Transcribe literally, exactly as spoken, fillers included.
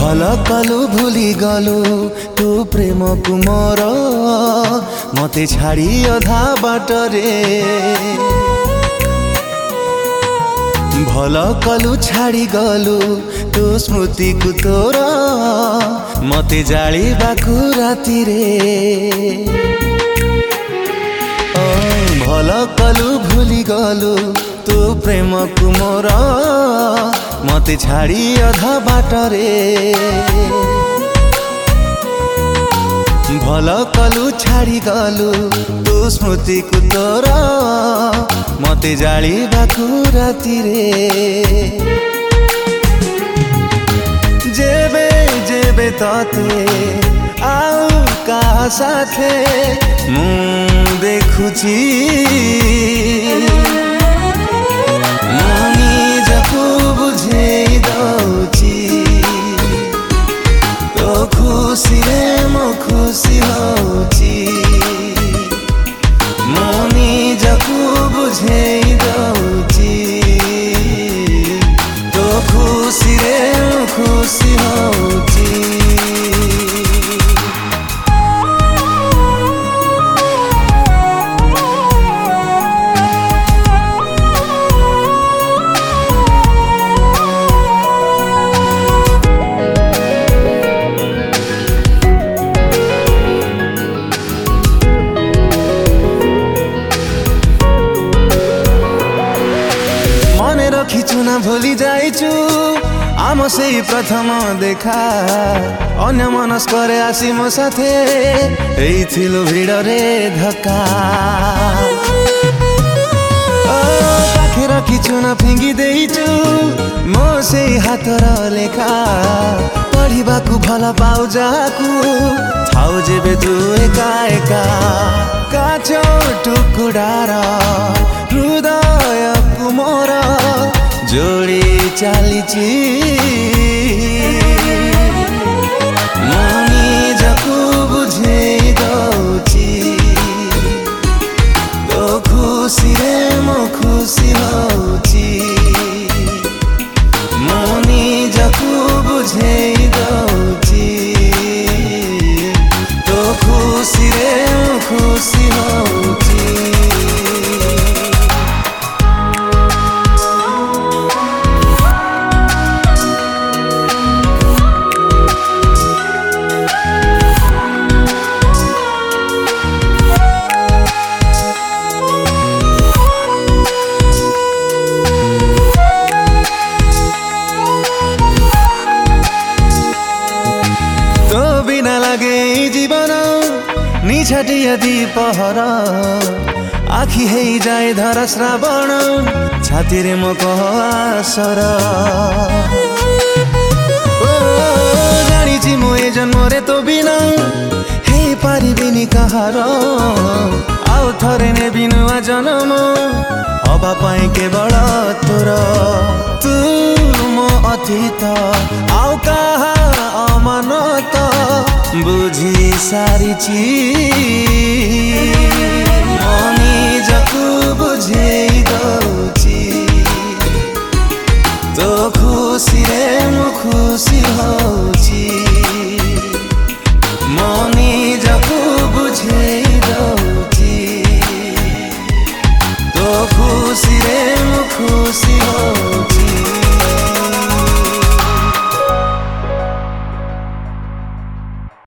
भल कलु भूली गलु तू प्रेम को मोर मते छाड़ी अधा बाटरे भल कलु छाड़ी गलु तू स्मृति को तोर मते जाली बाकु राति रे भल कलु भूली गलु तू प्रेम को मोर मते छाड़ी अधा बाटरे भल कलु छाड़ी गलु तू स्मृति को तोर मते जाली बाकु राति रे जेबे जेबे तते आउ का साथे मु देखुची मनी जकु बुझे दउची तो खुशी रे मो खुशी होची मनी जकु बुझे दउची तो खुशी रे मो खुशी होची खिचुना भूली जाइछु आम से प्रथम देखा अन्य मनस करे आसी मो साथे एई थिलो भिड़ रे धक्का पाखे रखिचुना फिंगी देइछु मो से हातर लेखा पढ़िबाकु भल पाउ जाकु थाउ जेबे तू एका एका काचो टुकुडार हृदय कुमोर जोड़ी चालीची मनी जकु बुझे दउची तो खुशी रे मो खुशी होची मनी जकु बुझे दउची तो खुशी रे मो खुशी होची बिना लगे जीवन निछाटी यदि पहर आखि है जाए धर श्रावण छाती रे मो कह आसर जानी मो ए जन्म रे तो बिना हे पारिबिनी कहार आउ थरे ने बिनुआ जन्म हवा पाए केवल तोर तू मो अतीत आउ कहा अमानत बुझी सारिची